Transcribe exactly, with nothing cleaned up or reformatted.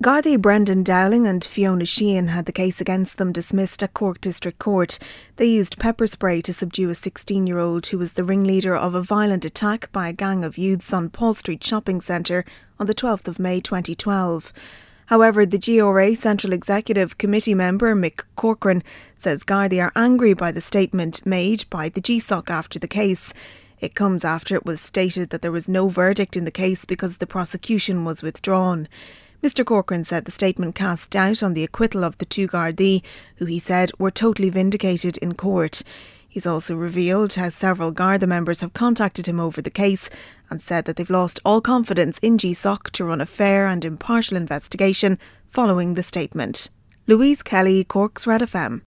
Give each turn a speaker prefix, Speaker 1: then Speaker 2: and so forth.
Speaker 1: Gardaí Brendan Dowling and Fiona Sheehan had the case against them dismissed at Cork District Court. They used pepper spray to subdue a sixteen-year-old who was the ringleader of a violent attack by a gang of youths on Paul Street Shopping Centre on the twelfth of May twenty twelve. However, the G R A Central Executive Committee member Mick Corcoran says Gardaí are angry by the statement made by the G S O C after the case. It comes after it was stated that there was no verdict in the case because the prosecution was withdrawn. Mr Corcoran said the statement cast doubt on the acquittal of the two Gardaí, who he said were totally vindicated in court. He's also revealed how several Garda members have contacted him over the case and said that they've lost all confidence in G S O C to run a fair and impartial investigation following the statement. Louise Kelly, Cork's Red F M.